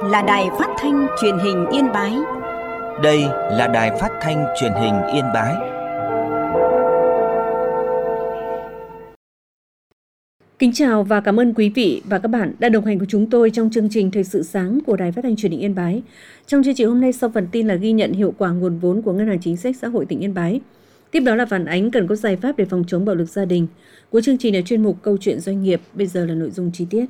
là Đài Phát thanh Truyền hình Yên Bái. Đây là Đài Phát thanh Truyền hình Yên Bái. Kính chào và cảm ơn quý vị và các bạn đã đồng hành cùng chúng tôi trong chương trình Thời sự sáng của Đài Phát thanh Truyền hình Yên Bái. Trong chương trình hôm nay, sau phần tin là ghi nhận hiệu quả nguồn vốn của Ngân hàng Chính sách Xã hội tỉnh Yên Bái. Tiếp đó là phản ánh cần có giải pháp để phòng chống bạo lực gia đình. Cuối chương trình là chuyên mục Câu chuyện doanh nghiệp. Bây giờ là nội dung chi tiết.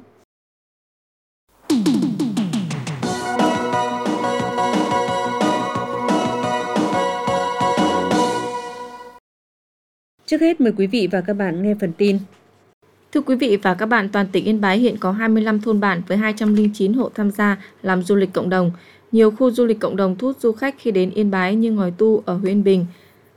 Trước hết mời quý vị và các bạn nghe phần tin. Thưa quý vị và các bạn, toàn tỉnh Yên Bái hiện có 25 thôn bản với 209 hộ tham gia làm du lịch cộng đồng. Nhiều khu du lịch cộng đồng thu hút du khách khi đến Yên Bái như Ngòi Tu ở huyện Yên Bình,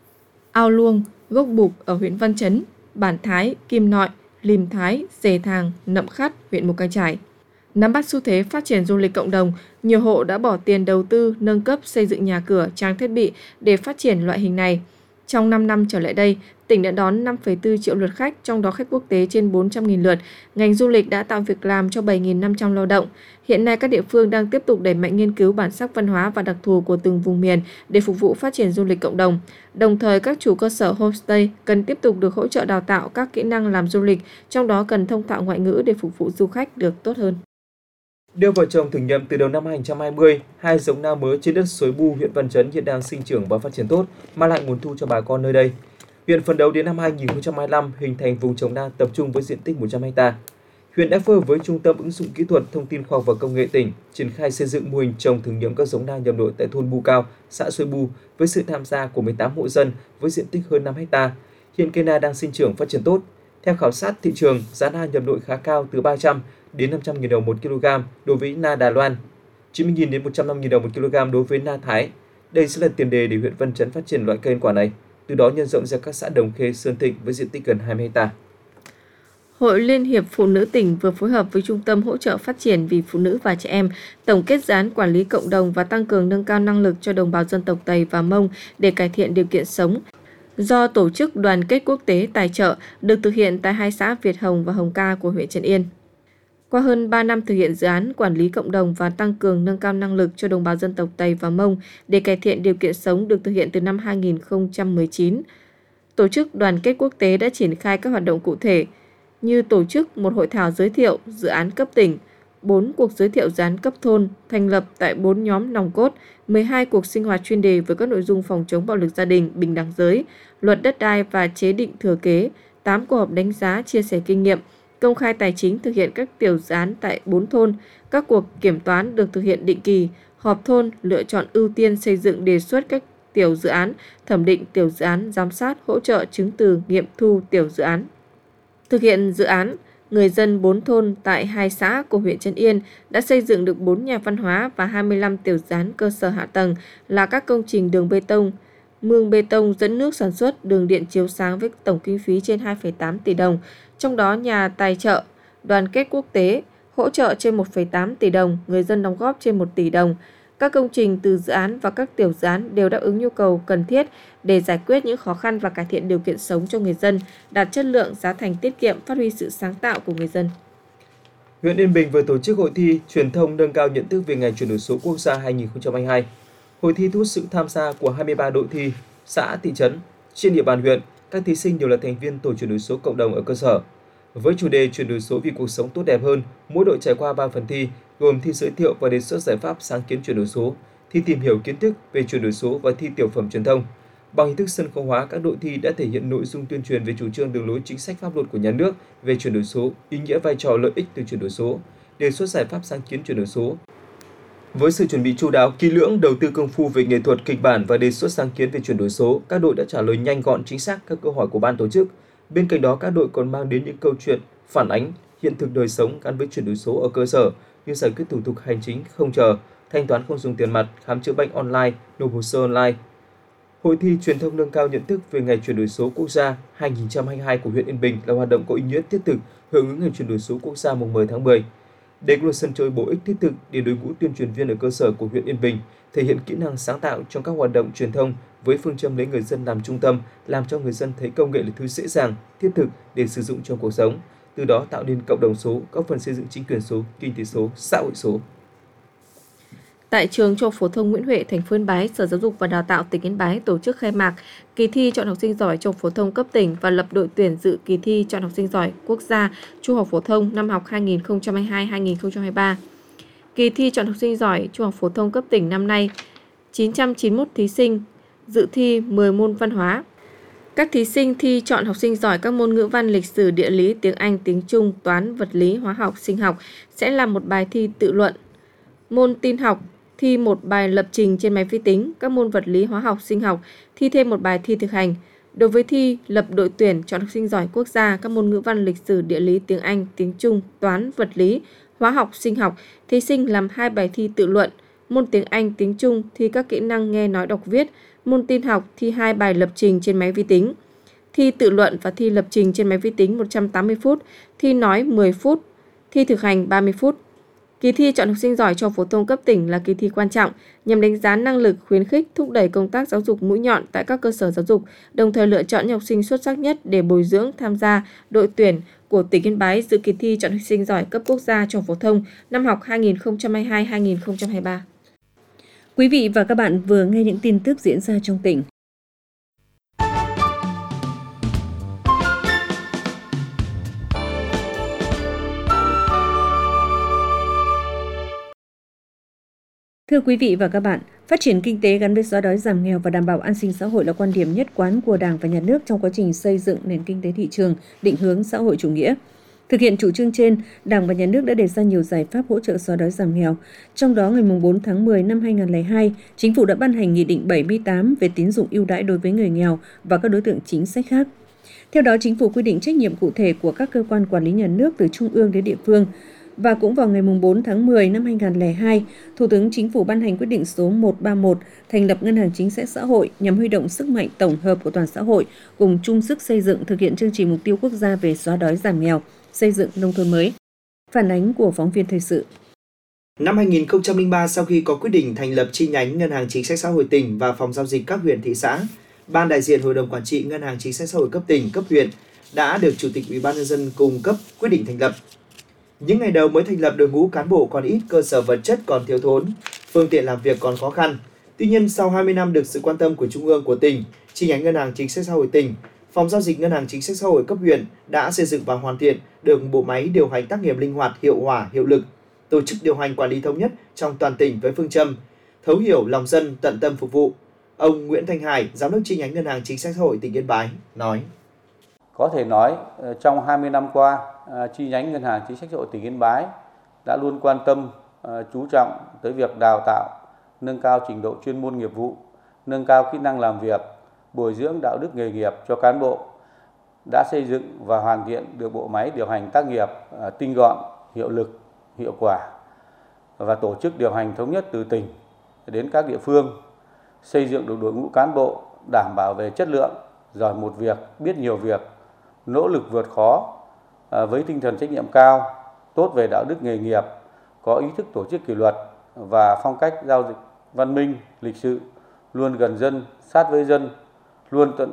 Ao Luông, Gốc Bục ở huyện Văn Chấn, Bản Thái, Kim Nội, Lìm Thái, Dề Thàng, Nậm Khắt, huyện Mù Cang Chải. Nắm bắt xu thế phát triển du lịch cộng đồng, nhiều hộ đã bỏ tiền đầu tư, nâng cấp xây dựng nhà cửa, trang thiết bị để phát triển loại hình này. Trong 5 năm trở lại đây, tỉnh đã đón 5,4 triệu lượt khách, trong đó khách quốc tế trên 400.000 lượt. Ngành du lịch đã tạo việc làm cho 7.500 lao động. Hiện nay, các địa phương đang tiếp tục đẩy mạnh nghiên cứu bản sắc văn hóa và đặc thù của từng vùng miền để phục vụ phát triển du lịch cộng đồng. Đồng thời, các chủ cơ sở homestay cần tiếp tục được hỗ trợ đào tạo các kỹ năng làm du lịch, trong đó cần thông thạo ngoại ngữ để phục vụ du khách được tốt hơn. Đeo vợ chồng thử nghiệm từ đầu năm 2020, hai giống na mới trên đất Suối Bu, huyện Văn Chấn hiện đang sinh trưởng và phát triển tốt, mang lại nguồn thu cho bà con nơi đây. Huyện phấn đấu đến năm 2025 hình thành vùng trồng na tập trung với diện tích 100 ha. Huyện đã phối hợp với Trung tâm ứng dụng kỹ thuật, thông tin khoa học và công nghệ tỉnh triển khai xây dựng mô hình trồng thử nghiệm các giống na nhầm độ tại thôn Bu Cao, xã Suối Bu với sự tham gia của 18 hộ dân với diện tích hơn 5 ha. Hiện cây na đang sinh trưởng phát triển tốt. Theo khảo sát thị trường, giá na nhầm độ khá cao từ 300 đến 500.000 đồng 1 kg đối với na Đài Loan, 90.000 đến 105.000 đồng 1 kg đối với na Thái. Đây sẽ là tiền đề để huyện Văn Chấn phát triển loại cây ăn quả này, từ đó nhân rộng ra các xã Đồng Khê, Sơn Thịnh với diện tích gần 20 ha. Hội Liên hiệp Phụ nữ tỉnh vừa phối hợp với Trung tâm hỗ trợ phát triển vì phụ nữ và trẻ em tổng kết dự án quản lý cộng đồng và tăng cường nâng cao năng lực cho đồng bào dân tộc Tây và Mông để cải thiện điều kiện sống, do Tổ chức Đoàn kết Quốc tế tài trợ, được thực hiện tại hai xã Việt Hồng và Hồng Ca của huyện Trấn Yên. Qua hơn 3 năm thực hiện dự án quản lý cộng đồng và tăng cường nâng cao năng lực cho đồng bào dân tộc Tây và Mông để cải thiện điều kiện sống được thực hiện từ năm 2019, Tổ chức Đoàn kết Quốc tế đã triển khai các hoạt động cụ thể như tổ chức một hội thảo giới thiệu dự án cấp tỉnh, 4 cuộc giới thiệu dự án cấp thôn, thành lập tại 4 nhóm nòng cốt, 12 cuộc sinh hoạt chuyên đề với các nội dung phòng chống bạo lực gia đình, bình đẳng giới, luật đất đai và chế định thừa kế, 8 cuộc họp đánh giá, chia sẻ kinh nghiệm, công khai tài chính thực hiện các tiểu dự án tại 4 thôn, các cuộc kiểm toán được thực hiện định kỳ, họp thôn lựa chọn ưu tiên xây dựng đề xuất các tiểu dự án, thẩm định tiểu dự án, giám sát, hỗ trợ chứng từ nghiệm thu tiểu dự án. Thực hiện dự án, người dân 4 thôn tại 2 xã của huyện Trấn Yên đã xây dựng được 4 nhà văn hóa và 25 tiểu dự án cơ sở hạ tầng là các công trình đường bê tông, mương bê tông dẫn nước sản xuất, đường điện chiếu sáng với tổng kinh phí trên 2,8 tỷ đồng, trong đó nhà tài trợ, đoàn kết quốc tế hỗ trợ trên 1,8 tỷ đồng, người dân đóng góp trên 1 tỷ đồng. Các công trình từ dự án và các tiểu dự án đều đáp ứng nhu cầu cần thiết để giải quyết những khó khăn và cải thiện điều kiện sống cho người dân, đạt chất lượng, giá thành tiết kiệm, phát huy sự sáng tạo của người dân. Huyện Yên Bình vừa tổ chức hội thi truyền thông nâng cao nhận thức về ngày chuyển đổi số quốc gia 2022. Hội thi thu hút sự tham gia của 23 đội thi, xã, thị trấn trên địa bàn huyện. Các thí sinh đều là thành viên tổ chuyển đổi số cộng đồng ở cơ sở. Với chủ đề chuyển đổi số vì cuộc sống tốt đẹp hơn, mỗi đội trải qua 3 phần thi, gồm thi giới thiệu và đề xuất giải pháp sáng kiến chuyển đổi số, thi tìm hiểu kiến thức về chuyển đổi số và thi tiểu phẩm truyền thông. Bằng hình thức sân khấu hóa, các đội thi đã thể hiện nội dung tuyên truyền về chủ trương đường lối chính sách pháp luật của nhà nước về chuyển đổi số, ý nghĩa vai trò lợi ích từ chuyển đổi số, đề xuất giải pháp sáng kiến chuyển đổi số. Với sự chuẩn bị chu đáo, kỹ lưỡng, đầu tư công phu về nghệ thuật, kịch bản và đề xuất sáng kiến về chuyển đổi số, các đội đã trả lời nhanh gọn, chính xác các câu hỏi của ban tổ chức. Bên cạnh đó, các đội còn mang đến những câu chuyện phản ánh hiện thực đời sống gắn với chuyển đổi số ở cơ sở như giải quyết thủ tục hành chính không chờ, thanh toán không dùng tiền mặt, khám chữa bệnh online, nộp hồ sơ online. Hội thi truyền thông nâng cao nhận thức về ngày chuyển đổi số quốc gia 2022 của huyện Yên Bình là hoạt động có ý nghĩa thiết thực hưởng ứng ngày chuyển đổi số quốc gia mùng 10 tháng 10. Đây cũng là sân chơi bổ ích thiết thực để đội ngũ tuyên truyền viên ở cơ sở của huyện Yên Bình thể hiện kỹ năng sáng tạo trong các hoạt động truyền thông với phương châm lấy người dân làm trung tâm, làm cho người dân thấy công nghệ là thứ dễ dàng, thiết thực để sử dụng trong cuộc sống, từ đó tạo nên cộng đồng số, góp phần xây dựng chính quyền số, kinh tế số, xã hội số. Tại trường Trung học phổ thông Nguyễn Huệ, thành phố Yên Bái, Sở Giáo dục và Đào tạo tỉnh Yên Bái tổ chức khai mạc kỳ thi chọn học sinh giỏi trung học phổ thông cấp tỉnh và lập đội tuyển dự kỳ thi chọn học sinh giỏi quốc gia trung học phổ thông năm học 2022-2023. Kỳ thi chọn học sinh giỏi trung học phổ thông cấp tỉnh năm nay, 991 thí sinh dự thi 10 môn văn hóa. Các thí sinh thi chọn học sinh giỏi các môn ngữ văn, lịch sử, địa lý, tiếng Anh, tiếng Trung, toán, vật lý, hóa học, sinh học sẽ làm một bài thi tự luận. Môn tin học thi một bài lập trình trên máy vi tính, các môn vật lý, hóa học, sinh học thi thêm một bài thi thực hành. Đối với thi lập đội tuyển chọn học sinh giỏi quốc gia các môn ngữ văn, lịch sử, địa lý, tiếng Anh, tiếng Trung, toán, vật lý, hóa học, sinh học, thí sinh làm 2 bài thi tự luận. Môn tiếng Anh, tiếng Trung thi các kỹ năng nghe nói đọc viết, môn tin học thi 2 bài lập trình trên máy vi tính. Thi tự luận và thi lập trình trên máy vi tính 180 phút, thi nói 10 phút, thi thực hành 30 phút. Kỳ thi chọn học sinh giỏi trung học phổ thông cấp tỉnh là kỳ thi quan trọng nhằm đánh giá năng lực, khuyến khích, thúc đẩy công tác giáo dục mũi nhọn tại các cơ sở giáo dục, đồng thời lựa chọn những học sinh xuất sắc nhất để bồi dưỡng tham gia đội tuyển của tỉnh Yên Bái dự kỳ thi chọn học sinh giỏi cấp quốc gia trung học phổ thông năm học 2022-2023. Quý vị và các bạn vừa nghe những tin tức diễn ra trong tỉnh. Thưa quý vị và các bạn, phát triển kinh tế gắn với xóa đói giảm nghèo và đảm bảo an sinh xã hội là quan điểm nhất quán của Đảng và Nhà nước trong quá trình xây dựng nền kinh tế thị trường, định hướng xã hội chủ nghĩa. Thực hiện chủ trương trên, Đảng và Nhà nước đã đề ra nhiều giải pháp hỗ trợ xóa đói giảm nghèo. Trong đó, ngày 4 tháng 10 năm 2002, Chính phủ đã ban hành Nghị định 78 về tín dụng ưu đãi đối với người nghèo và các đối tượng chính sách khác. Theo đó, Chính phủ quy định trách nhiệm cụ thể của các cơ quan quản lý nhà nước từ trung ương đến địa phương. Và cũng vào ngày 4 tháng 10 năm 2002, Thủ tướng Chính phủ ban hành quyết định số 131 thành lập Ngân hàng Chính sách Xã hội nhằm huy động sức mạnh tổng hợp của toàn xã hội cùng chung sức xây dựng thực hiện chương trình mục tiêu quốc gia về xóa đói giảm nghèo, xây dựng nông thôn mới. Phản ánh của phóng viên thời sự. Năm 2003, sau khi có quyết định thành lập chi nhánh Ngân hàng Chính sách Xã hội tỉnh và phòng giao dịch các huyện thị xã, Ban đại diện Hội đồng Quản trị Ngân hàng Chính sách Xã hội cấp tỉnh, cấp huyện đã được Chủ tịch Ủy ban nhân dân cung cấp quyết định thành lập. Những ngày đầu mới thành lập, đội ngũ cán bộ còn ít, cơ sở vật chất còn thiếu thốn, phương tiện làm việc còn khó khăn. Tuy nhiên, sau 20 năm được sự quan tâm của Trung ương, của tỉnh, chi nhánh Ngân hàng Chính sách Xã hội tỉnh, phòng giao dịch Ngân hàng Chính sách Xã hội cấp huyện đã xây dựng và hoàn thiện được bộ máy điều hành tác nghiệp linh hoạt, hiệu quả, hiệu lực, tổ chức điều hành quản lý thống nhất trong toàn tỉnh với phương châm thấu hiểu lòng dân, tận tâm phục vụ. Ông Nguyễn Thanh Hải, Giám đốc chi nhánh Ngân hàng Chính sách Xã hội tỉnh Yên Bái nói: Có thể nói, trong 20 năm qua, chi nhánh Ngân hàng Chính sách Xã hội tỉnh Yên Bái đã luôn quan tâm, chú trọng tới việc đào tạo, nâng cao trình độ chuyên môn nghiệp vụ, nâng cao kỹ năng làm việc, bồi dưỡng đạo đức nghề nghiệp cho cán bộ, đã xây dựng và hoàn thiện được bộ máy điều hành tác nghiệp tinh gọn, hiệu lực, hiệu quả và tổ chức điều hành thống nhất từ tỉnh đến các địa phương, xây dựng được đội ngũ cán bộ đảm bảo về chất lượng, giỏi một việc, biết nhiều việc, nỗ lực vượt khó với tinh thần trách nhiệm cao, tốt về đạo đức nghề nghiệp, có ý thức tổ chức kỷ luật và phong cách giao dịch văn minh, lịch sự, luôn gần dân, sát với dân, luôn tận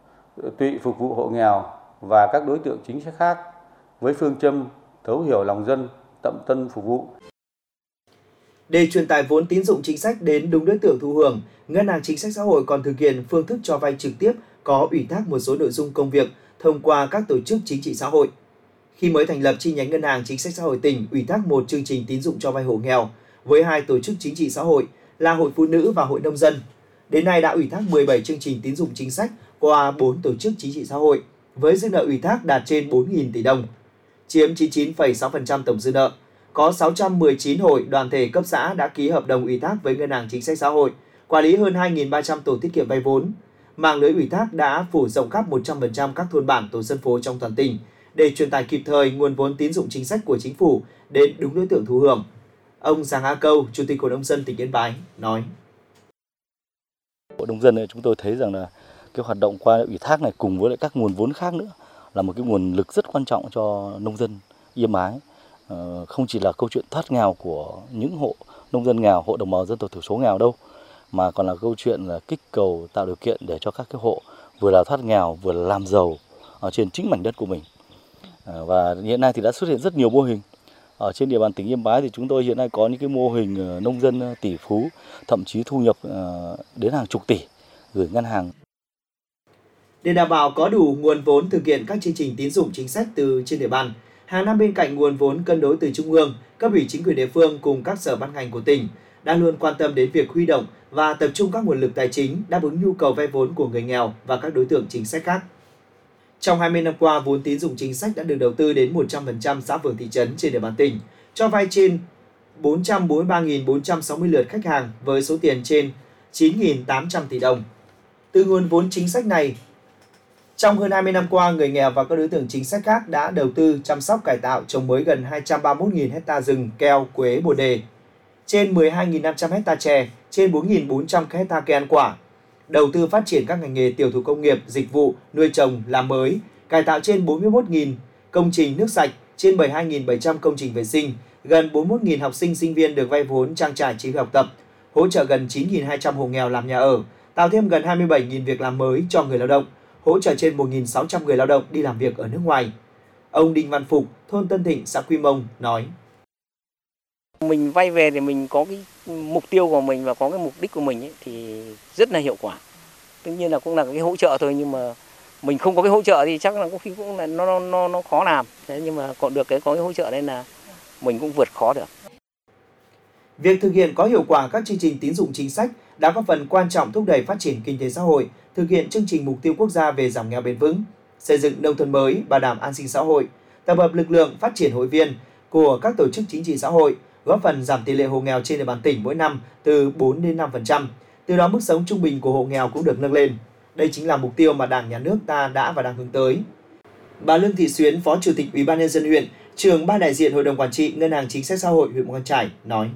tụy phục vụ hộ nghèo và các đối tượng chính sách khác với phương châm thấu hiểu lòng dân, tận tâm phục vụ. Để truyền tải vốn tín dụng chính sách đến đúng đối tượng thụ hưởng, Ngân hàng Chính sách Xã hội còn thực hiện phương thức cho vay trực tiếp có ủy thác một số nội dung công việc thông qua các tổ chức chính trị xã hội. Khi mới thành lập chi nhánh Ngân hàng Chính sách Xã hội tỉnh ủy thác một chương trình tín dụng cho vay hộ nghèo với 2 tổ chức chính trị xã hội là Hội Phụ nữ và Hội Nông dân. Đến nay đã ủy thác 17 chương trình tín dụng chính sách qua 4 tổ chức chính trị xã hội với dư nợ ủy thác đạt trên 4.000 tỷ đồng, chiếm 99,6% tổng dư nợ. Có 619 hội đoàn thể cấp xã đã ký hợp đồng ủy thác với Ngân hàng Chính sách Xã hội, quản lý hơn 2.300 tổ tiết kiệm vay vốn. Mạng lưới ủy thác đã phủ rộng khắp 100% các thôn bản, tổ dân phố trong toàn tỉnh để truyền tải kịp thời nguồn vốn tín dụng chính sách của chính phủ đến đúng đối tượng thụ hưởng. Ông Giàng A Câu, Chủ tịch Hội nông dân tỉnh Yên Bái nói: Hội nông dân này chúng tôi thấy rằng là cái hoạt động qua ủy thác này cùng với lại các nguồn vốn khác nữa là một cái nguồn lực rất quan trọng cho nông dân Yên Bái. Không chỉ là câu chuyện thoát nghèo của những hộ nông dân nghèo, hộ đồng bào dân tộc thiểu số nghèo đâu, mà còn là câu chuyện là kích cầu tạo điều kiện để cho các cái hộ vừa là thoát nghèo vừa là làm giàu ở trên chính mảnh đất của mình. Và hiện nay thì đã xuất hiện rất nhiều mô hình Ở trên địa bàn tỉnh Yên Bái thì chúng tôi hiện nay có những cái mô hình nông dân tỷ phú, thậm chí thu nhập đến hàng chục tỷ gửi ngân hàng. Để đảm bảo có đủ nguồn vốn thực hiện các chương trình tín dụng chính sách từ trên địa bàn, hàng năm bên cạnh nguồn vốn cân đối từ trung ương, cấp ủy chính quyền địa phương cùng các sở ban ngành của tỉnh đã luôn quan tâm đến việc huy động và tập trung các nguồn lực tài chính đáp ứng nhu cầu vay vốn của người nghèo và các đối tượng chính sách khác. Trong 20 năm qua, vốn tín dụng chính sách đã được đầu tư đến 100% xã phường thị trấn trên địa bàn tỉnh, cho vay trên 443.460 lượt khách hàng với số tiền trên 9.800 tỷ đồng. Từ nguồn vốn chính sách này, trong hơn 20 năm qua, người nghèo và các đối tượng chính sách khác đã đầu tư chăm sóc cải tạo trồng mới gần 231.000 ha rừng, keo, quế, bồ đề, trên 12.500 ha chè, trên 4.400 ha cây ăn quả, đầu tư phát triển các ngành nghề tiểu thủ công nghiệp, dịch vụ, nuôi trồng, làm mới, cải tạo trên 41.000 công trình nước sạch, trên 72.700 công trình vệ sinh, gần 41.000 học sinh sinh viên được vay vốn trang trải chi phí học tập, hỗ trợ gần 9.200 hộ nghèo làm nhà ở, tạo thêm gần 27.000 việc làm mới cho người lao động, hỗ trợ trên 1.600 người lao động đi làm việc ở nước ngoài. Ông Đinh Văn Phục, thôn Tân Thịnh, xã Quy Mông nói: Mình vay về thì mình có cái mục tiêu của mình và có cái mục đích của mình ấy, thì rất là hiệu quả. Tất nhiên là cũng là cái hỗ trợ thôi, nhưng mà mình không có cái hỗ trợ thì chắc là có khi cũng là nó khó làm. Thế nhưng mà còn được có cái hỗ trợ nên là mình cũng vượt khó được. Việc thực hiện có hiệu quả các chương trình tín dụng chính sách đã góp phần quan trọng thúc đẩy phát triển kinh tế xã hội, thực hiện chương trình mục tiêu quốc gia về giảm nghèo bền vững, xây dựng nông thôn mới, bảo đảm an sinh xã hội, tập hợp lực lượng phát triển hội viên của các tổ chức chính trị xã hội, góp phần giảm tỷ lệ hộ nghèo trên địa bàn tỉnh mỗi năm từ 4 đến 5%. Từ đó mức sống trung bình của hộ nghèo cũng được nâng lên. Đây chính là mục tiêu mà Đảng, Nhà nước ta đã và đang hướng tới. Bà Lương Thị Xuyến, Phó Chủ tịch Ủy ban nhân dân huyện, trưởng ban đại diện Hội đồng quản trị Ngân hàng Chính sách Xã hội huyện Mù Cang Chải nói: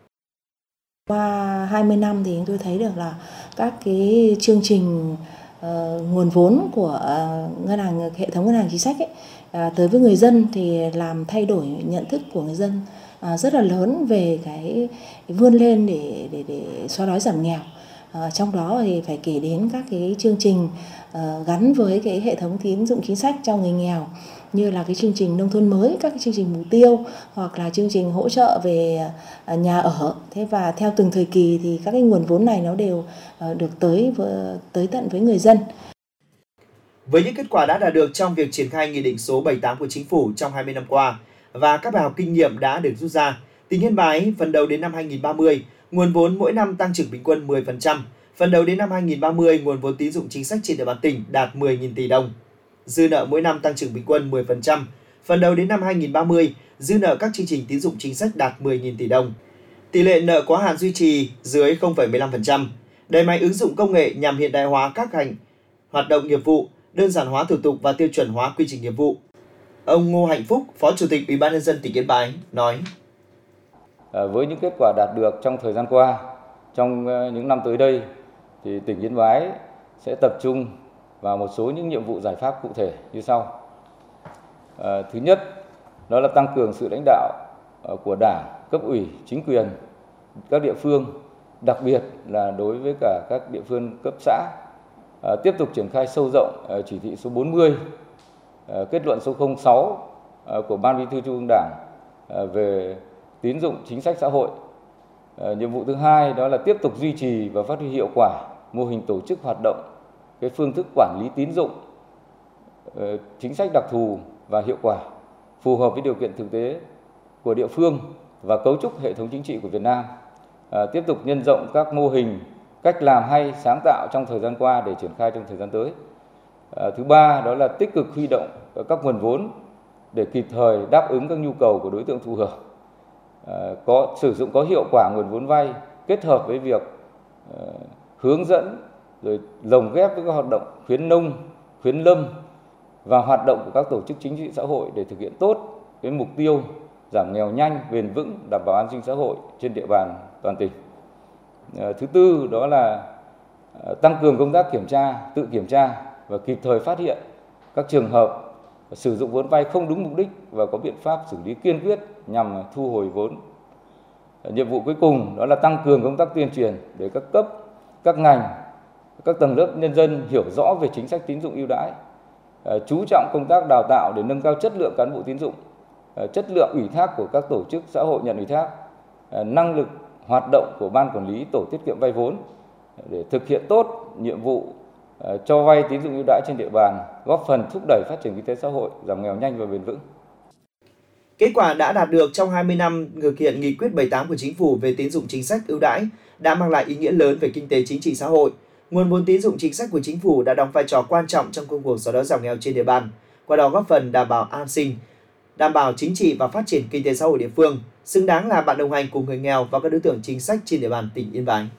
Qua 20 năm thì chúng tôi thấy được là các cái chương trình nguồn vốn của hệ thống ngân hàng chính sách ấy, tới với người dân thì làm thay đổi nhận thức của người dân rất là lớn về cái vươn lên để xóa đói giảm nghèo. Trong đó thì phải kể đến các cái chương trình gắn với cái hệ thống tín dụng chính sách cho người nghèo, như là cái chương trình nông thôn mới, các cái chương trình mục tiêu, hoặc là chương trình hỗ trợ về nhà ở. Thế và theo từng thời kỳ thì các cái nguồn vốn này nó đều được tới tận với người dân. Với những kết quả đã đạt được trong việc triển khai Nghị định số 78 của Chính phủ trong 20 năm qua và các bài học kinh nghiệm đã được rút ra, tỉnh Yên Bái phấn đấu đến năm 2030, nguồn vốn mỗi năm tăng trưởng bình quân 10%, phấn đấu đến năm 2030, nguồn vốn tín dụng chính sách trên địa bàn tỉnh đạt 10.000 tỷ đồng. Dư nợ mỗi năm tăng trưởng bình quân 10%, phấn đấu đến năm 2030, dư nợ các chương trình tín dụng chính sách đạt 10.000 tỷ đồng. Tỷ lệ nợ quá hạn duy trì dưới 0,15%, đẩy mạnh ứng dụng công nghệ nhằm hiện đại hóa các hoạt động nghiệp vụ, đơn giản hóa thủ tục và tiêu chuẩn hóa quy trình nghiệp vụ. Ông Ngô Hạnh Phúc, Phó Chủ tịch Ủy ban nhân dân tỉnh Yên Bái nói: Với những kết quả đạt được trong thời gian qua, trong những năm tới đây thì tỉnh Yên Bái sẽ tập trung vào một số những nhiệm vụ giải pháp cụ thể như sau. Thứ nhất, đó là tăng cường sự lãnh đạo của Đảng, cấp ủy, chính quyền, các địa phương, đặc biệt là đối với cả các địa phương cấp xã, tiếp tục triển khai sâu rộng chỉ thị số 40, kết luận số 06 của Ban Bí thư Trung ương Đảng về tín dụng chính sách xã hội. Nhiệm vụ thứ hai đó là tiếp tục duy trì và phát huy hiệu quả mô hình tổ chức hoạt động cái phương thức quản lý tín dụng chính sách đặc thù và hiệu quả, phù hợp với điều kiện thực tế của địa phương và cấu trúc hệ thống chính trị của Việt Nam. Tiếp tục nhân rộng các mô hình, cách làm hay, sáng tạo trong thời gian qua để triển khai trong thời gian tới. Thứ ba đó là tích cực huy động các nguồn vốn để kịp thời đáp ứng các nhu cầu của đối tượng thụ hưởng. Sử dụng có hiệu quả nguồn vốn vay kết hợp với việc hướng dẫn rồi lồng ghép với các hoạt động khuyến nông, khuyến lâm và hoạt động của các tổ chức chính trị xã hội để thực hiện tốt cái mục tiêu giảm nghèo nhanh, bền vững, đảm bảo an sinh xã hội trên địa bàn toàn tỉnh. Thứ tư đó là tăng cường công tác kiểm tra, tự kiểm tra và kịp thời phát hiện các trường hợp sử dụng vốn vay không đúng mục đích và có biện pháp xử lý kiên quyết nhằm thu hồi vốn. Nhiệm vụ cuối cùng đó là tăng cường công tác tuyên truyền để các cấp, các ngành, các tầng lớp nhân dân hiểu rõ về chính sách tín dụng ưu đãi, chú trọng công tác đào tạo để nâng cao chất lượng cán bộ tín dụng, chất lượng ủy thác của các tổ chức xã hội nhận ủy thác, năng lực hoạt động của ban quản lý tổ tiết kiệm vay vốn để thực hiện tốt nhiệm vụ cho vay tín dụng ưu đãi trên địa bàn, góp phần thúc đẩy phát triển kinh tế xã hội, giảm nghèo nhanh và bền vững. Kết quả đã đạt được trong 20 năm thực hiện nghị quyết 78 của Chính phủ về tín dụng chính sách ưu đãi đã mang lại ý nghĩa lớn về kinh tế chính trị xã hội. Nguồn vốn tín dụng chính sách của Chính phủ đã đóng vai trò quan trọng trong công cuộc xóa đói giảm nghèo trên địa bàn, qua đó góp phần đảm bảo an sinh, đảm bảo chính trị và phát triển kinh tế xã hội địa phương, xứng đáng là bạn đồng hành cùng người nghèo và các đối tượng chính sách trên địa bàn tỉnh Yên Bái.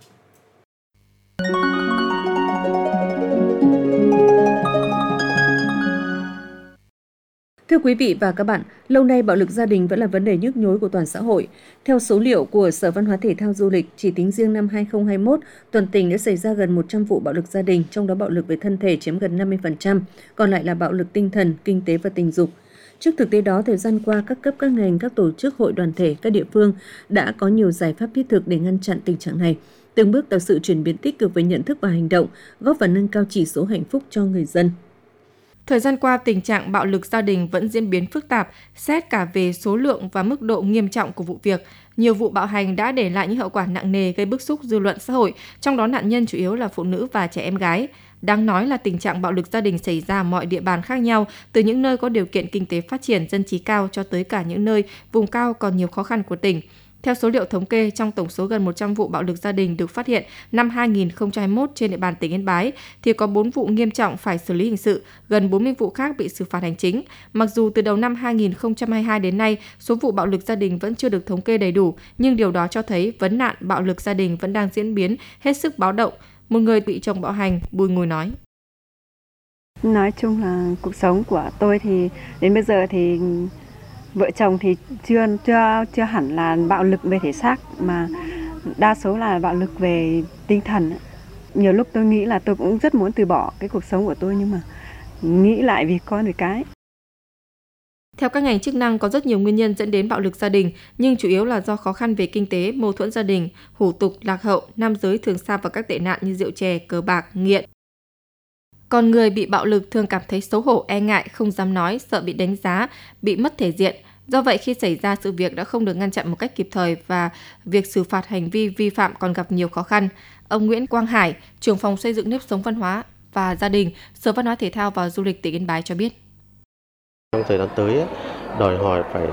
Thưa quý vị và các bạn, lâu nay bạo lực gia đình vẫn là vấn đề nhức nhối của toàn xã hội. Theo số liệu của Sở Văn hóa Thể thao Du lịch, chỉ tính riêng năm 2021, toàn tỉnh đã xảy ra gần 100 vụ bạo lực gia đình, trong đó bạo lực về thân thể chiếm gần 50%, còn lại là bạo lực tinh thần, kinh tế và tình dục. Trước thực tế đó, thời gian qua, các cấp, các ngành, các tổ chức, hội đoàn thể, các địa phương đã có nhiều giải pháp thiết thực để ngăn chặn tình trạng này, từng bước tạo sự chuyển biến tích cực về nhận thức và hành động, góp phần nâng cao chỉ số hạnh phúc cho người dân. Thời gian qua, tình trạng bạo lực gia đình vẫn diễn biến phức tạp, xét cả về số lượng và mức độ nghiêm trọng của vụ việc. Nhiều vụ bạo hành đã để lại những hậu quả nặng nề gây bức xúc dư luận xã hội, trong đó nạn nhân chủ yếu là phụ nữ và trẻ em gái. Đáng nói là tình trạng bạo lực gia đình xảy ra ở mọi địa bàn khác nhau, từ những nơi có điều kiện kinh tế phát triển dân trí cao cho tới cả những nơi vùng cao còn nhiều khó khăn của tỉnh. Theo số liệu thống kê, trong tổng số gần 100 vụ bạo lực gia đình được phát hiện năm 2021 trên địa bàn tỉnh Yên Bái, thì có 4 vụ nghiêm trọng phải xử lý hình sự, gần 40 vụ khác bị xử phạt hành chính. Mặc dù từ đầu năm 2022 đến nay, số vụ bạo lực gia đình vẫn chưa được thống kê đầy đủ, nhưng điều đó cho thấy vấn nạn bạo lực gia đình vẫn đang diễn biến hết sức báo động. Một người bị chồng bạo hành, Bùi Ngùi nói. Nói chung là cuộc sống của tôi thì đến bây giờ thì vợ chồng thì chưa hẳn là bạo lực về thể xác, mà đa số là bạo lực về tinh thần. Nhiều lúc tôi nghĩ là tôi cũng rất muốn từ bỏ cái cuộc sống của tôi, nhưng mà nghĩ lại vì con vì cái. Theo các ngành chức năng, có rất nhiều nguyên nhân dẫn đến bạo lực gia đình, nhưng chủ yếu là do khó khăn về kinh tế, mâu thuẫn gia đình, hủ tục, lạc hậu, nam giới thường sa vào các tệ nạn như rượu chè, cờ bạc, nghiện. Còn người bị bạo lực thường cảm thấy xấu hổ, e ngại, không dám nói, sợ bị đánh giá, bị mất thể diện. Do vậy, khi xảy ra sự việc đã không được ngăn chặn một cách kịp thời và việc xử phạt hành vi vi phạm còn gặp nhiều khó khăn. Ông Nguyễn Quang Hải, trưởng phòng xây dựng nếp sống văn hóa và gia đình, Sở Văn hóa Thể thao và Du lịch tỉnh Yên Bái cho biết. Trong thời gian tới, đòi hỏi phải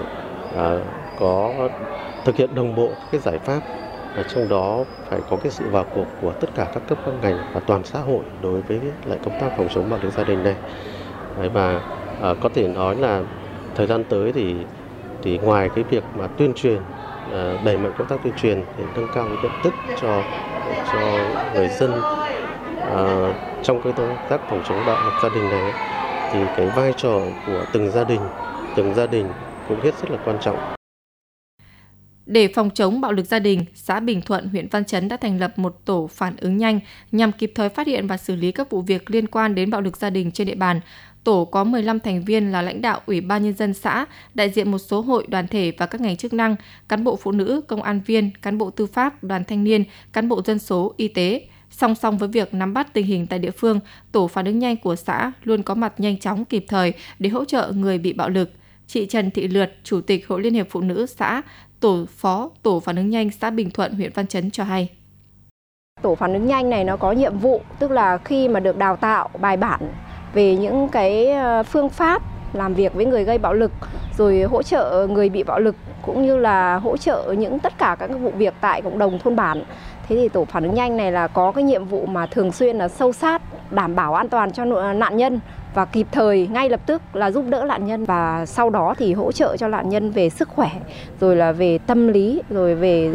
có thực hiện đồng bộ các giải pháp, trong đó phải có cái sự vào cuộc của tất cả các cấp các ngành và toàn xã hội đối với lại công tác phòng chống bạo lực gia đình này. Và có thể nói là thời gian tới thì ngoài cái việc mà tuyên truyền, đẩy mạnh công tác tuyên truyền để nâng cao nhận thức cho người dân trong cái công tác phòng chống bạo lực gia đình này, thì cái vai trò của từng gia đình cũng rất là quan trọng. Để phòng chống bạo lực gia đình, xã Bình Thuận, huyện Văn Chấn đã thành lập một tổ phản ứng nhanh nhằm kịp thời phát hiện và xử lý các vụ việc liên quan đến bạo lực gia đình trên địa bàn. Tổ có 15 thành viên là lãnh đạo Ủy ban Nhân dân xã, đại diện một số hội đoàn thể và các ngành chức năng, cán bộ phụ nữ, công an viên, cán bộ tư pháp, đoàn thanh niên, cán bộ dân số, y tế. Song song với việc nắm bắt tình hình tại địa phương, tổ phản ứng nhanh của xã luôn có mặt nhanh chóng kịp thời để hỗ trợ người bị bạo lực. Chị Trần Thị Lượt, Chủ tịch Hội Liên hiệp Phụ nữ xã, phó tổ phản ứng nhanh xã Bình Thuận, huyện Văn Chấn cho hay. Tổ phản ứng nhanh này nó có nhiệm vụ, tức là khi mà được đào tạo bài bản về những cái phương pháp làm việc với người gây bạo lực, rồi hỗ trợ người bị bạo lực, cũng như là hỗ trợ tất cả các vụ việc tại cộng đồng thôn bản. Thế thì tổ phản ứng nhanh này là có cái nhiệm vụ mà thường xuyên là sâu sát, đảm bảo an toàn cho nạn nhân và kịp thời ngay lập tức là giúp đỡ nạn nhân, và sau đó thì hỗ trợ cho nạn nhân về sức khỏe, rồi là về tâm lý, rồi về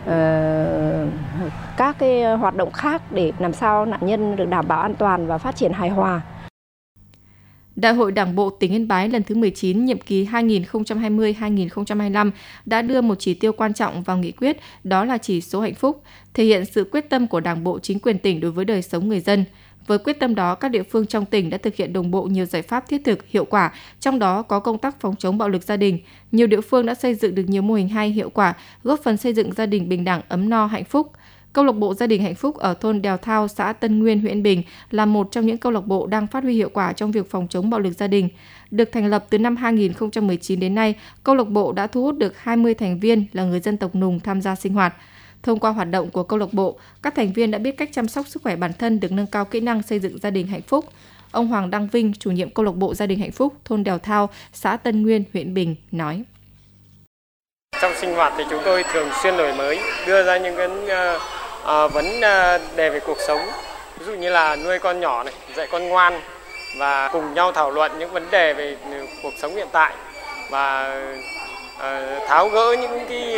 các cái hoạt động khác để làm sao nạn nhân được đảm bảo an toàn và phát triển hài hòa. Đại hội Đảng bộ tỉnh Yên Bái lần thứ 19, nhiệm kỳ 2020-2025 đã đưa một chỉ tiêu quan trọng vào nghị quyết, đó là chỉ số hạnh phúc, thể hiện sự quyết tâm của Đảng bộ, chính quyền tỉnh đối với đời sống người dân. Với quyết tâm đó, các địa phương trong tỉnh đã thực hiện đồng bộ nhiều giải pháp thiết thực, hiệu quả, trong đó có công tác phòng chống bạo lực gia đình. Nhiều địa phương đã xây dựng được nhiều mô hình hay, hiệu quả, góp phần xây dựng gia đình bình đẳng, ấm no, hạnh phúc. Câu lạc bộ Gia đình hạnh phúc ở thôn Đèo Thao, xã Tân Nguyên, huyện Yên Bình là một trong những câu lạc bộ đang phát huy hiệu quả trong việc phòng chống bạo lực gia đình. Được thành lập từ năm 2019 đến nay, câu lạc bộ đã thu hút được 20 thành viên là người dân tộc Nùng tham gia sinh hoạt. Thông qua hoạt động của câu lạc bộ, các thành viên đã biết cách chăm sóc sức khỏe bản thân, được nâng cao kỹ năng xây dựng gia đình hạnh phúc. Ông Hoàng Đăng Vinh, chủ nhiệm câu lạc bộ Gia đình hạnh phúc thôn Đèo Thao, xã Tân Nguyên, huyện Yên Bình nói: Trong sinh hoạt thì chúng tôi thường xuyên đổi mới, đưa ra những cái vấn đề về cuộc sống, ví dụ như là nuôi con nhỏ này, dạy con ngoan và cùng nhau thảo luận những vấn đề về cuộc sống hiện tại và tháo gỡ những cái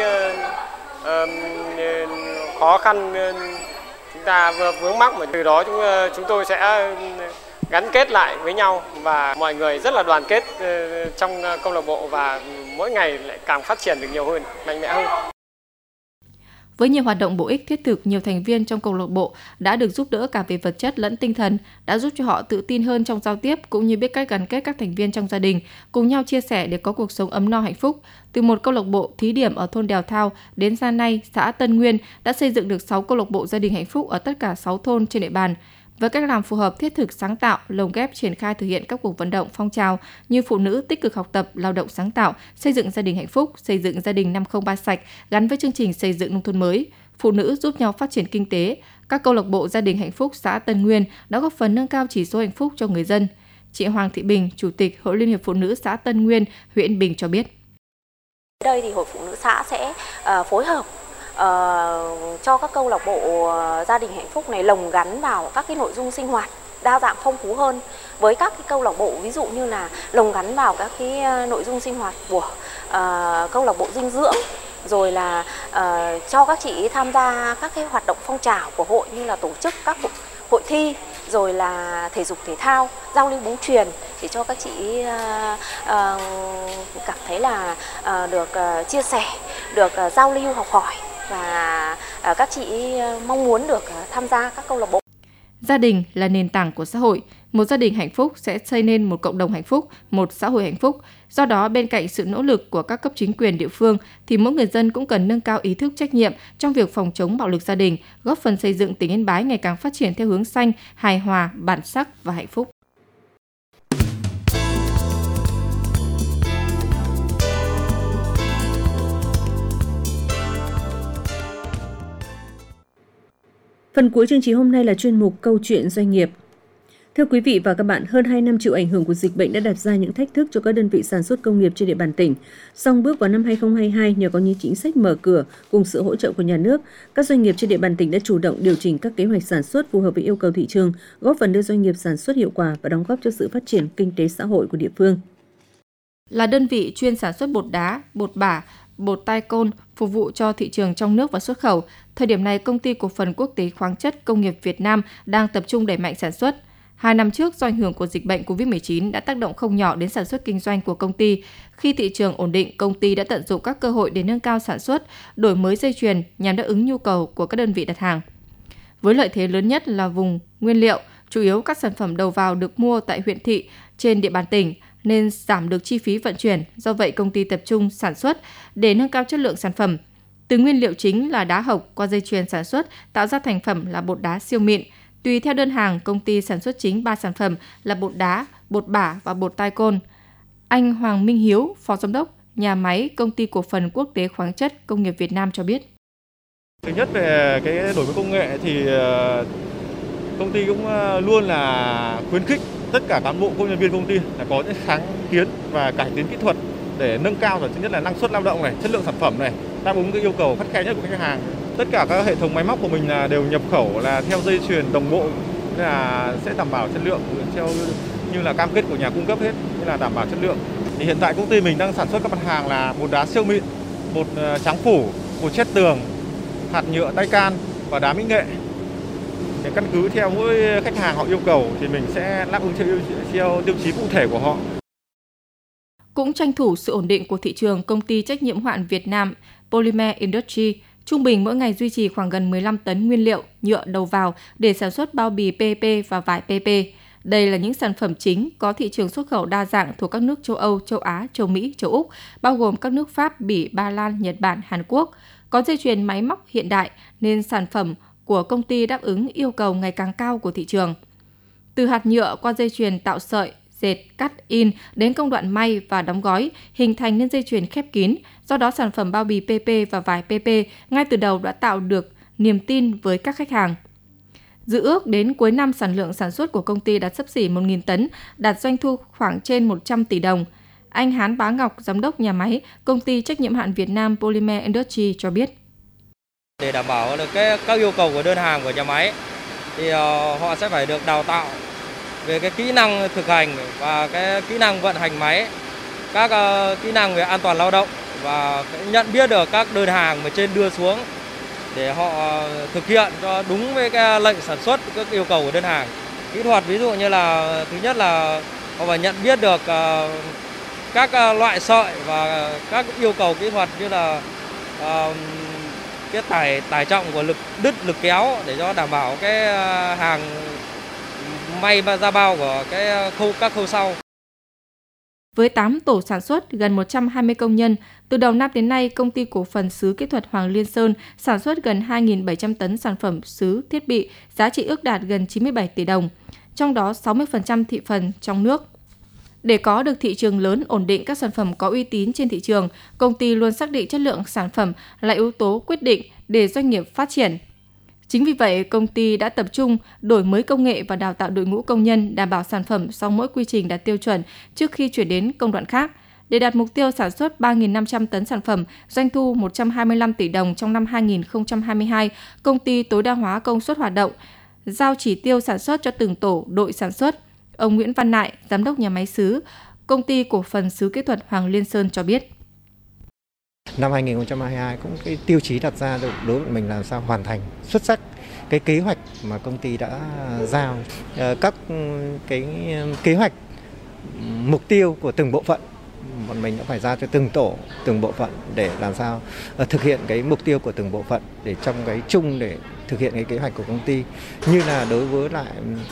khó khăn chúng ta vướng mắc, mà từ đó chúng tôi sẽ gắn kết lại với nhau và mọi người rất là đoàn kết trong câu lạc bộ và mỗi ngày lại càng phát triển được nhiều hơn, mạnh mẽ hơn. Với nhiều hoạt động bổ ích thiết thực, nhiều thành viên trong câu lạc bộ đã được giúp đỡ cả về vật chất lẫn tinh thần, đã giúp cho họ tự tin hơn trong giao tiếp cũng như biết cách gắn kết các thành viên trong gia đình, cùng nhau chia sẻ để có cuộc sống ấm no hạnh phúc. Từ một câu lạc bộ thí điểm ở thôn Đèo Thao đến ra nay, xã Tân Nguyên đã xây dựng được 6 câu lạc bộ gia đình hạnh phúc ở tất cả 6 thôn trên địa bàn. Với cách làm phù hợp, thiết thực, sáng tạo, lồng ghép triển khai thực hiện các cuộc vận động phong trào như phụ nữ tích cực học tập, lao động sáng tạo, xây dựng gia đình hạnh phúc, xây dựng gia đình 503 sạch gắn với chương trình xây dựng nông thôn mới, phụ nữ giúp nhau phát triển kinh tế, các câu lạc bộ gia đình hạnh phúc xã Tân Nguyên đã góp phần nâng cao chỉ số hạnh phúc cho người dân. Chị Hoàng Thị Bình, Chủ tịch Hội Liên hiệp Phụ nữ xã Tân Nguyên, huyện Yên Bình cho biết: Đây thì Hội Phụ nữ xã sẽ phối hợp cho các câu lạc bộ gia đình hạnh phúc này lồng gắn vào các cái nội dung sinh hoạt đa dạng phong phú hơn với các cái câu lạc bộ, ví dụ như là lồng gắn vào các cái nội dung sinh hoạt của câu lạc bộ dinh dưỡng, rồi là cho các chị tham gia các cái hoạt động phong trào của hội như là tổ chức các hội thi, rồi là thể dục thể thao, giao lưu bóng chuyền để cho các chị cảm thấy là được chia sẻ, được giao lưu học hỏi và các chị mong muốn được tham gia các câu lạc bộ. Gia đình là nền tảng của xã hội. Một gia đình hạnh phúc sẽ xây nên một cộng đồng hạnh phúc, một xã hội hạnh phúc. Do đó, bên cạnh sự nỗ lực của các cấp chính quyền địa phương, thì mỗi người dân cũng cần nâng cao ý thức trách nhiệm trong việc phòng chống bạo lực gia đình, góp phần xây dựng tỉnh Yên Bái ngày càng phát triển theo hướng xanh, hài hòa, bản sắc và hạnh phúc. Phần cuối chương trình hôm nay là chuyên mục Câu chuyện doanh nghiệp. Thưa quý vị và các bạn, hơn 2 năm chịu ảnh hưởng của dịch bệnh đã đặt ra những thách thức cho các đơn vị sản xuất công nghiệp trên địa bàn tỉnh. Song bước vào năm 2022, nhờ có những chính sách mở cửa cùng sự hỗ trợ của nhà nước, các doanh nghiệp trên địa bàn tỉnh đã chủ động điều chỉnh các kế hoạch sản xuất phù hợp với yêu cầu thị trường, góp phần đưa doanh nghiệp sản xuất hiệu quả và đóng góp cho sự phát triển kinh tế xã hội của địa phương. Là đơn vị chuyên sản xuất bột đá, bột bả, bột tai côn phục vụ cho thị trường trong nước và xuất khẩu, thời điểm này Công ty Cổ phần Quốc tế Khoáng chất Công nghiệp Việt Nam đang tập trung đẩy mạnh sản xuất. 2 năm trước, do ảnh hưởng của dịch bệnh COVID-19 đã tác động không nhỏ đến sản xuất kinh doanh của công ty. Khi thị trường ổn định, công ty đã tận dụng các cơ hội để nâng cao sản xuất, đổi mới dây chuyền nhằm đáp ứng nhu cầu của các đơn vị đặt hàng. Với lợi thế lớn nhất là vùng nguyên liệu, chủ yếu các sản phẩm đầu vào được mua tại huyện thị trên địa bàn tỉnh, nên giảm được chi phí vận chuyển. Do vậy, công ty tập trung sản xuất để nâng cao chất lượng sản phẩm. Từ nguyên liệu chính là đá hộc qua dây chuyền sản xuất tạo ra thành phẩm là bột đá siêu mịn. Tùy theo đơn hàng, công ty sản xuất chính 3 sản phẩm là bột đá, bột bả và bột tai côn. Anh Hoàng Minh Hiếu, Phó Giám đốc nhà máy Công ty Cổ phần Quốc tế Khoáng chất Công nghiệp Việt Nam cho biết. Thứ nhất về cái đổi mới công nghệ thì công ty cũng luôn là khuyến khích tất cả cán bộ công nhân viên công ty là có những sáng kiến và cải tiến kỹ thuật để nâng cao thứ nhất là năng suất lao động này, chất lượng sản phẩm này, đáp ứng cái yêu cầu khắt khe nhất của khách hàng. Tất cả các hệ thống máy móc của mình là đều nhập khẩu là theo dây chuyền đồng bộ, nên là sẽ đảm bảo chất lượng theo như là cam kết của nhà cung cấp hết, nên là đảm bảo chất lượng. Thì hiện tại công ty mình đang sản xuất các mặt hàng là bột đá siêu mịn, bột trắng phủ, bột chết tường, hạt nhựa tay can và đá mỹ nghệ. Để căn cứ theo mỗi khách hàng họ yêu cầu thì mình sẽ đáp ứng theo tiêu chí cụ thể của họ. Cũng tranh thủ sự ổn định của thị trường, công ty trách nhiệm hữu hạn Việt Nam Polymer Industry trung bình mỗi ngày duy trì khoảng gần 15 tấn nguyên liệu nhựa đầu vào để sản xuất bao bì PP và vải PP. Đây là những sản phẩm chính có thị trường xuất khẩu đa dạng thuộc các nước châu Âu, châu Á, châu Mỹ, châu Úc, bao gồm các nước Pháp, Bỉ, Ba Lan, Nhật Bản, Hàn Quốc. có dây chuyền máy móc hiện đại nên sản phẩm của công ty đáp ứng yêu cầu ngày càng cao của thị trường. Từ hạt nhựa qua dây chuyền tạo sợi, dệt, cắt, in đến công đoạn may và đóng gói, hình thành nên dây chuyền khép kín. Do đó, sản phẩm bao bì PP và vải PP ngay từ đầu đã tạo được niềm tin với các khách hàng. Dự ước đến cuối năm sản lượng sản xuất của công ty đạt xấp xỉ 1.000 tấn, đạt doanh thu khoảng trên 100 tỷ đồng. Anh Hán Bá Ngọc, giám đốc nhà máy, công ty trách nhiệm hạn Việt Nam Polymer Industry cho biết. Để đảm bảo được các yêu cầu của đơn hàng của nhà máy thì họ sẽ phải được đào tạo về cái kỹ năng thực hành và cái kỹ năng vận hành máy, các kỹ năng về an toàn lao động và nhận biết được các đơn hàng mà trên đưa xuống để họ thực hiện cho đúng với cái lệnh sản xuất, các yêu cầu của đơn hàng. Kỹ thuật ví dụ như là thứ nhất là họ phải nhận biết được các loại sợi và các yêu cầu kỹ thuật như là cái tải trọng của lực đứt, lực kéo để cho đảm bảo cái hàng may ra bao của các khâu sau. Với 8 tổ sản xuất, gần 120 công nhân, từ đầu năm đến nay, Công ty Cổ phần Sứ Kỹ thuật Hoàng Liên Sơn sản xuất gần 2.700 tấn sản phẩm sứ thiết bị, giá trị ước đạt gần 97 tỷ đồng, trong đó 60% thị phần trong nước. Để có được thị trường lớn, ổn định các sản phẩm có uy tín trên thị trường, công ty luôn xác định chất lượng sản phẩm là yếu tố quyết định để doanh nghiệp phát triển. Chính vì vậy, công ty đã tập trung đổi mới công nghệ và đào tạo đội ngũ công nhân, đảm bảo sản phẩm sau mỗi quy trình đạt tiêu chuẩn trước khi chuyển đến công đoạn khác. Để đạt mục tiêu sản xuất 3.500 tấn sản phẩm, doanh thu 125 tỷ đồng trong năm 2022, công ty tối đa hóa công suất hoạt động, giao chỉ tiêu sản xuất cho từng tổ, đội sản xuất. Ông Nguyễn Văn Nại, giám đốc nhà máy sứ, Công ty Cổ phần Sứ Kỹ thuật Hoàng Liên Sơn cho biết. Năm 2022 cũng cái tiêu chí đặt ra đối với mình là làm sao hoàn thành xuất sắc cái kế hoạch mà công ty đã giao, các cái kế hoạch mục tiêu của từng bộ phận bọn mình đã phải giao cho từng tổ, từng bộ phận để làm sao thực hiện cái mục tiêu của từng bộ phận để trong cái chung để thực hiện cái kế hoạch của công ty. Như là đối với lại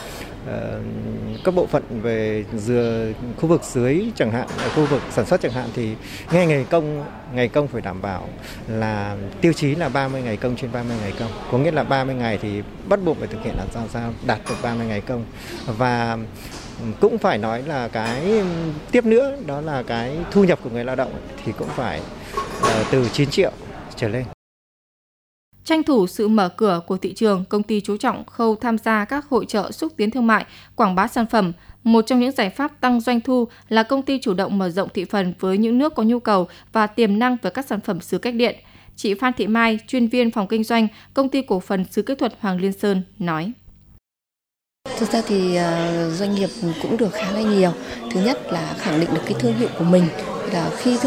các bộ phận về khu vực dưới chẳng hạn, khu vực sản xuất chẳng hạn thì ngay ngày công phải đảm bảo là tiêu chí là 30 ngày công trên 30 ngày công. Có nghĩa là 30 ngày thì bắt buộc phải thực hiện là sao đạt được 30 ngày công. Và cũng phải nói là cái tiếp nữa đó là cái thu nhập của người lao động thì cũng phải từ 9 triệu trở lên. Tranh thủ sự mở cửa của thị trường, công ty chú trọng khâu tham gia các hội chợ xúc tiến thương mại, quảng bá sản phẩm. Một trong những giải pháp tăng doanh thu là công ty chủ động mở rộng thị phần với những nước có nhu cầu và tiềm năng với các sản phẩm sứ cách điện. Chị Phan Thị Mai, chuyên viên phòng kinh doanh, Công ty Cổ phần Sứ Kỹ thuật Hoàng Liên Sơn nói. Thực ra thì doanh nghiệp cũng được khá là nhiều. Thứ nhất là khẳng định được cái thương hiệu của mình. Là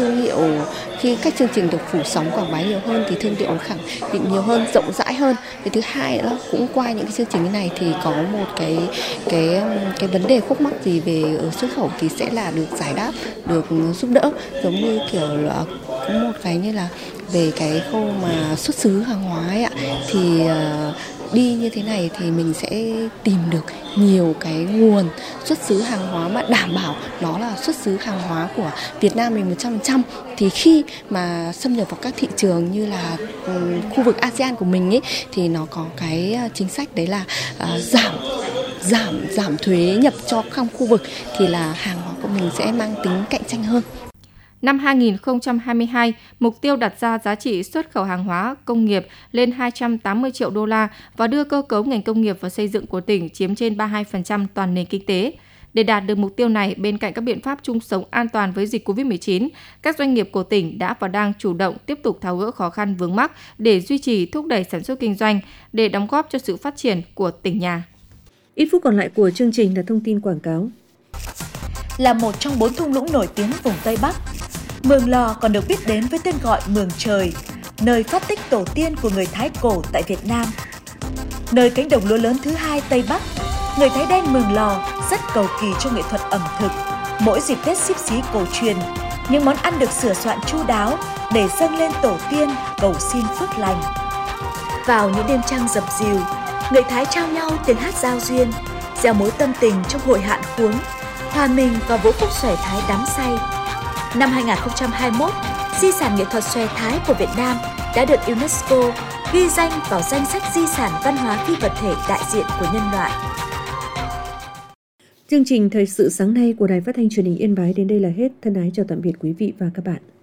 khi các chương trình được phủ sóng quảng bá nhiều hơn thì thương hiệu khẳng định nhiều hơn, rộng rãi hơn. Cái thứ hai là cũng qua những cái chương trình như này thì có một cái vấn đề khúc mắc gì về xuất khẩu thì sẽ là được giải đáp, được giúp đỡ, giống như kiểu là có một cái như là về cái khâu mà xuất xứ hàng hóa ấy ạ, thì đi như thế này thì mình sẽ tìm được nhiều cái nguồn xuất xứ hàng hóa mà đảm bảo nó là xuất xứ hàng hóa của Việt Nam mình 100%. Thì khi mà xâm nhập vào các thị trường như là khu vực ASEAN của mình ấy thì nó có cái chính sách đấy là giảm thuế nhập cho trong khu vực thì là hàng hóa của mình sẽ mang tính cạnh tranh hơn. Năm 2022, mục tiêu đặt ra giá trị xuất khẩu hàng hóa công nghiệp lên 280 triệu đô la và đưa cơ cấu ngành công nghiệp và xây dựng của tỉnh chiếm trên 32% toàn nền kinh tế. Để đạt được mục tiêu này, bên cạnh các biện pháp chung sống an toàn với dịch Covid-19, các doanh nghiệp của tỉnh đã và đang chủ động tiếp tục tháo gỡ khó khăn vướng mắc để duy trì thúc đẩy sản xuất kinh doanh, để đóng góp cho sự phát triển của tỉnh nhà. Ít phút còn lại của chương trình là thông tin quảng cáo. Là một trong 4 thung lũng nổi tiếng vùng Tây Bắc, Mường Lò còn được biết đến với tên gọi Mường Trời, nơi phát tích tổ tiên của người Thái cổ tại Việt Nam. Nơi cánh đồng lúa lớn thứ hai Tây Bắc, người Thái đen Mường Lò rất cầu kỳ trong nghệ thuật ẩm thực. Mỗi dịp Tết Xíp Xí cổ truyền, những món ăn được sửa soạn chu đáo để dâng lên tổ tiên cầu xin phước lành. Vào những đêm trăng dập dìu, người Thái trao nhau tiếng hát giao duyên, gieo mối tâm tình trong hội hạn khuống, hòa mình vào vũ khúc xòe Thái đắm say. Năm 2021, di sản nghệ thuật xòe Thái của Việt Nam đã được UNESCO ghi danh vào danh sách di sản văn hóa phi vật thể đại diện của nhân loại. Chương trình Thời sự sáng nay của Đài Phát thanh Truyền hình Yên Bái đến đây là hết. Thân ái chào tạm biệt quý vị và các bạn.